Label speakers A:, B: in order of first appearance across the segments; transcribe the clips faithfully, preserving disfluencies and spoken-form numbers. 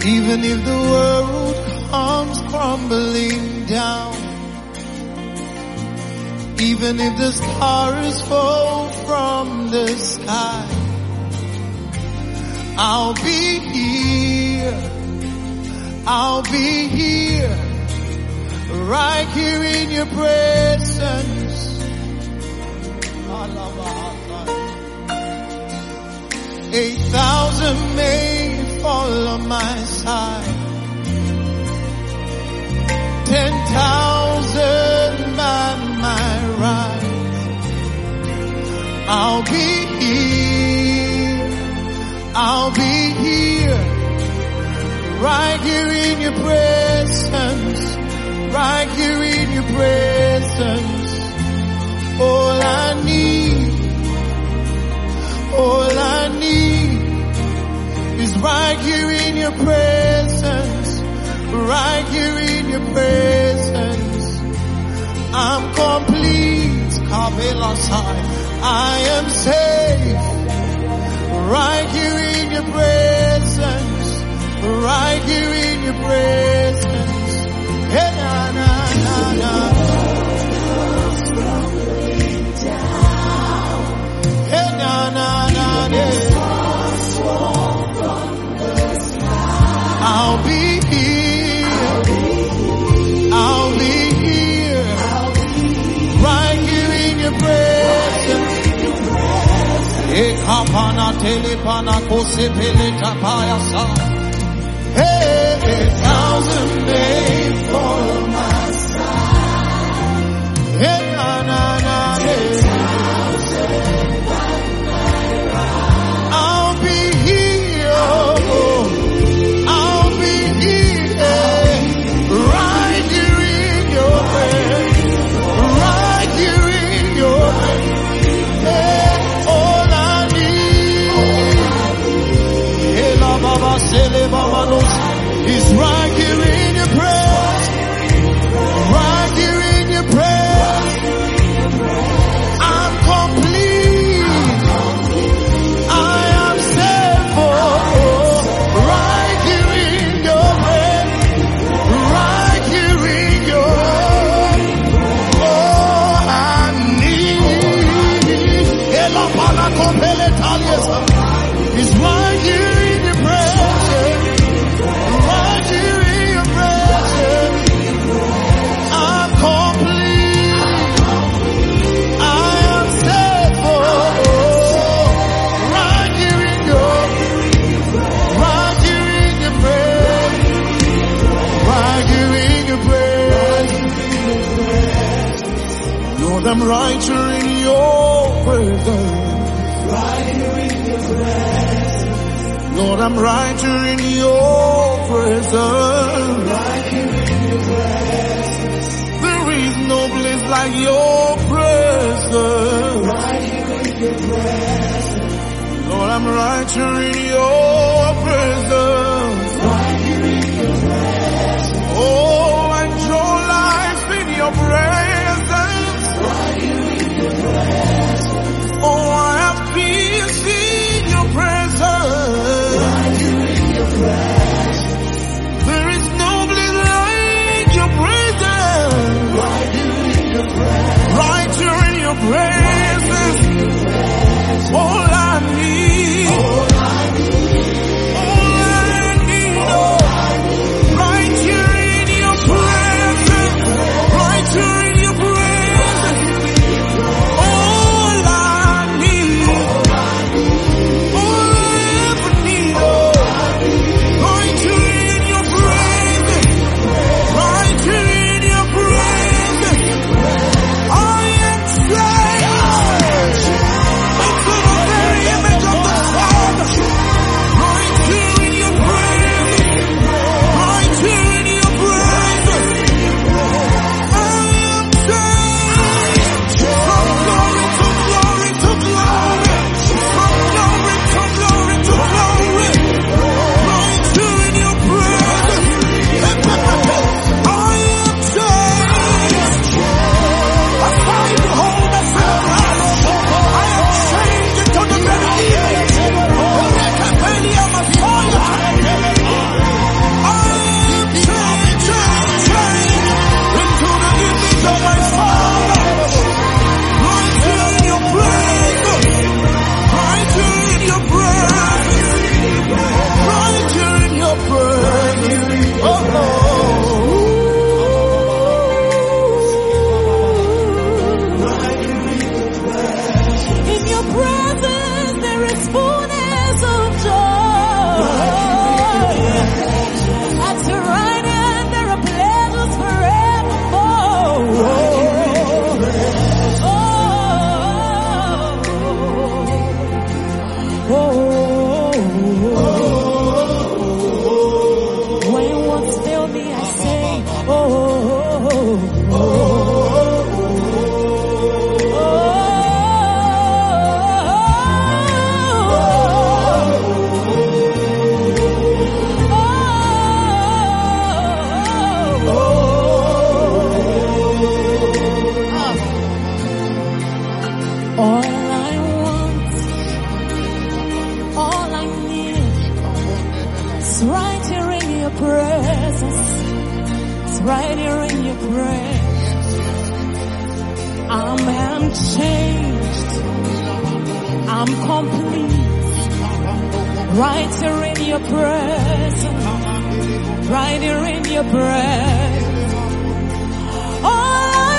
A: Even if the world comes crumbling down, even if the stars fall from the sky, I'll be here, I'll be here, right here in your presence. A thousand may fall on my side, ten thousand by my right. I'll be here, I'll be here, right here in your presence, right here in your presence. All I need, all I need is right here in your presence, right here in your presence. I'm complete, I am safe, right here in your presence, right here in your presence. Hey, na, na, na, na. Hey, na, na, na, na. I'll be here, I'll be here, right here in your presence. Ekapana telepana kosepele tapaya sa. Hey, a thousand may fall on my side. Hey, na na na, hey. I'll be here, oh, I'll be here, right here in your presence, right here in your presence. Hey, all I need, hey, la baba sele baba nos, is right here in your presence, right here in your presence. I'm complete, I am safe, oh, right here in your presence, right here in your, oh, I need, Ela pala compele taliesa, is right here in your presence, right here in your presence. I'm complete, I am safe, oh, right here in your, right here in your presence, right here in your presence. Lord, I'm right here in your presence. Lord, I'm right here in your presence. There is no place like your presence. Lord, I'm right here in your presence. Oh, I enjoy life in your presence. Oh, I have peace in your presence. There is no place like your presence. Right here in your presence. All I need
B: right here in your presence. It's right here in your presence. I'm, I'm changed. I'm complete. Right here in your presence. Right here in your presence. All I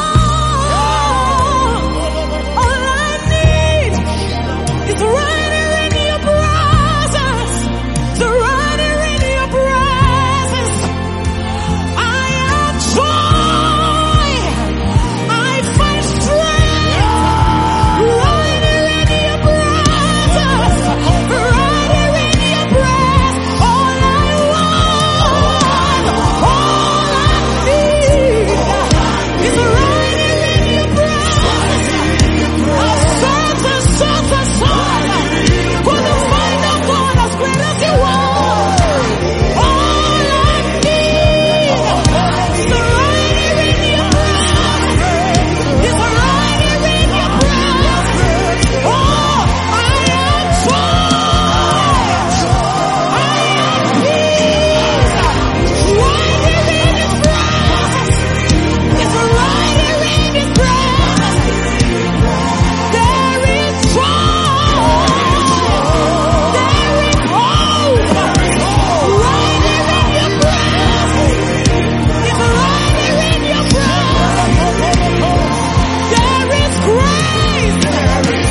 B: want, all I need is right here in your presence. It's right here in your presence. I am joy. I find strength. Right here in your presence. Right here in your presence. All I want, all I need is right here in your presence. I search and search and search. Couldn't find a God as great as you are. All I need is right here in your presence. Is right here in your presence. Oh, I am joy. I am peace. Right here in your presence. It's right here in your presence. There is joy. There is hope. Right here in your presence. It's right here in your presence. There is grace. There is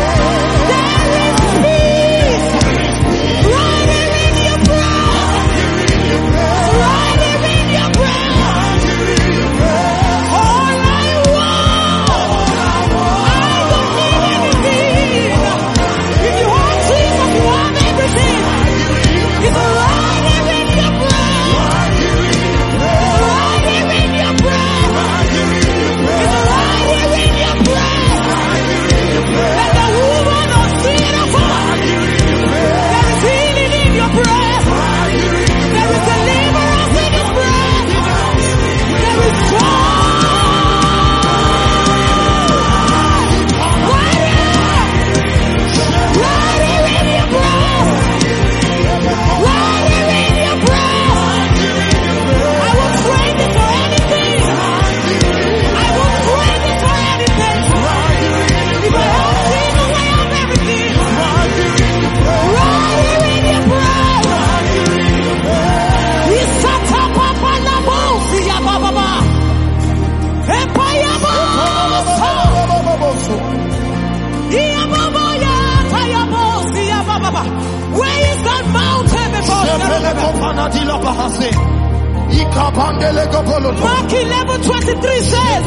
B: peace. Right here in your presence. Right here in your presence. All I want, I don't need anything. If you have Jesus, you have everything. It's right here in your presence. Right here in your presence. It's right here in your presence. Let the woman of sin apart. There is healing in your presence. There is deliverance in your presence. There is joy. Right here. Right here in your presence. Right here in your presence. I will trade it for anything. I will trade it for anything. If I have Jesus, I have everything. Right here in your presence. Isata papa na bosi ya baba. Empire bosi. Iya baba ya taya bosi ya baba. Where is that mountain before the Mark eleven twenty-three says,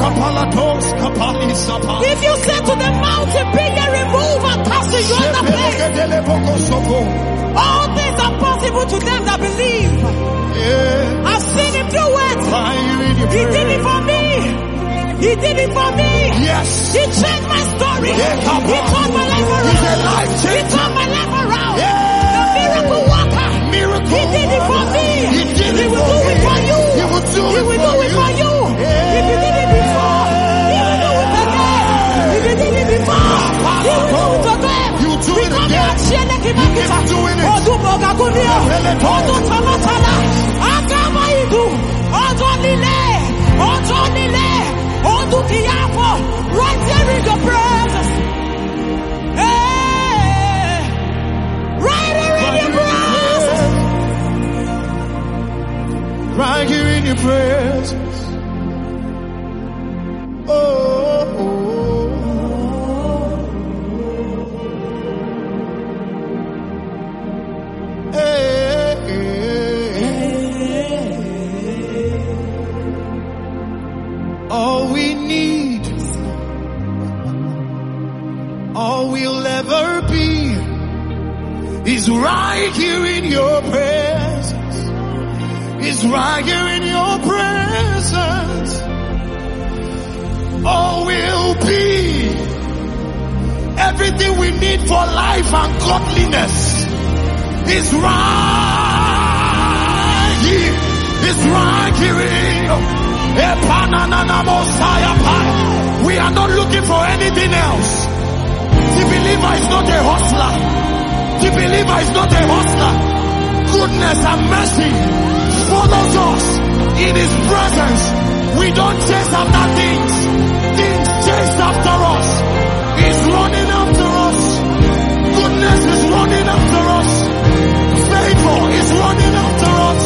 B: if you say to the mountain, be ye removed and cast to yonder place, all things are possible to them that believe. I've seen him do it. He did it for me. He did it for me.
A: Yes.
B: He changed my story.
A: Yeah,
B: He turned my life around.
A: He's a life
B: He
A: changer.
B: turned my life around.
A: Yeah.
B: The miracle worker.
A: Miracle
B: He did it for me.
A: He did it
B: will
A: for
B: do it
A: me.
B: for you.
A: He will do
B: He
A: it
B: will
A: for
B: do it
A: you.
B: for you.
A: Yeah.
B: If he did it before, he will do it again. If he did it before, he will do it again.
A: You do it
B: Because
A: again.
B: you are
A: He keeps doing it.
B: Odu Bogagunia. Odu Tamatala. Agama Idu. Odu Nile. Odu Nile. Odu Kiyafo. Right here in your presence. Hey. Right here in your presence.
A: Right here in your presence. Oh, oh, oh. Hey, hey. All we need, all we'll ever be, is right here in your presence. Is right here in your presence. All will be, everything we need for life and godliness is right here. Is right here in you. We are not looking for anything else. The believer is not a hustler. The believer is not a hustler. Good goodness and mercy follows us in his presence. We don't chase after things. Things chase after us. He's running after us. Goodness is running after us. Favor is running after us.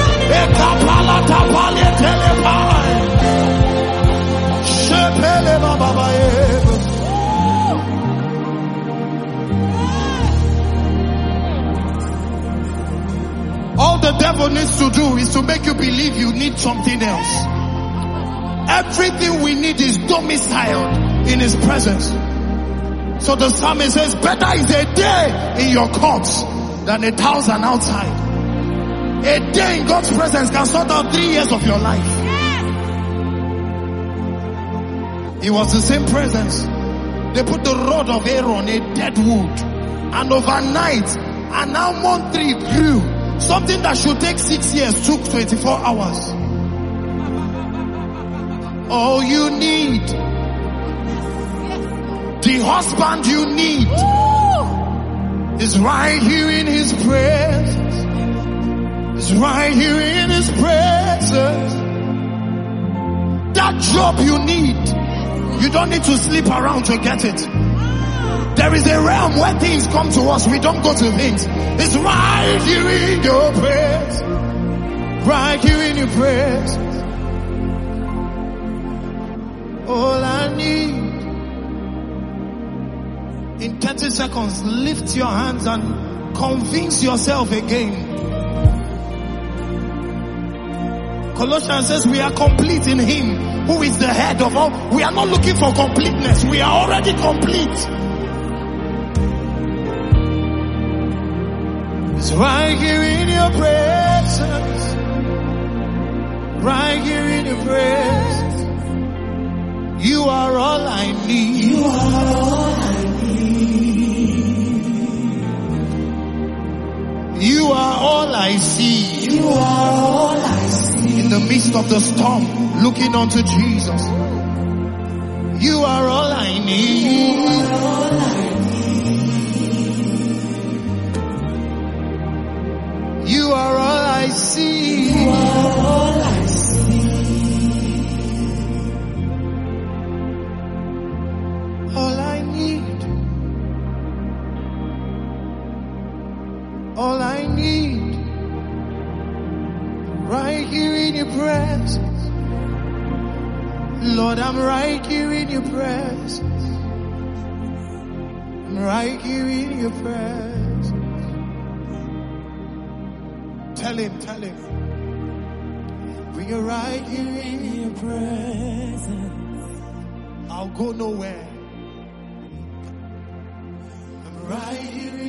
A: All the devil needs to do is to make you believe you need something else. Everything we need is domiciled in his presence. So the psalmist says, better is a day in your courts than a thousand outside. A day in God's presence can sort out three years of your life. It was the same presence. They put the rod of Aaron, a dead wood, and overnight, and now month three grew. Something that should take six years took twenty-four hours. All you need, the husband you need, is right here in his presence. It's right here in his presence. That job you need, you don't need to sleep around to get it. There is a realm where things come to us. We don't go to things. It's right here in your presence. Right here in your presence. All I need. In thirty seconds, lift your hands and convince yourself again. Colossians says we are complete in him who is the head of all. We are not looking for completeness. We are already complete. It's right here in your presence. Right here in your presence. You are all I need. You are all I need. You are all I see. You are all I see. In the midst of the storm, looking unto Jesus. You are all I need. You are all I need. You are all I see. You are all I see. All I need. All I need. Right here in your presence. Lord, I'm right here in your presence. I'm right here in your presence. Tell him, tell him. We are right here in your presence. I'll go nowhere. I'm right here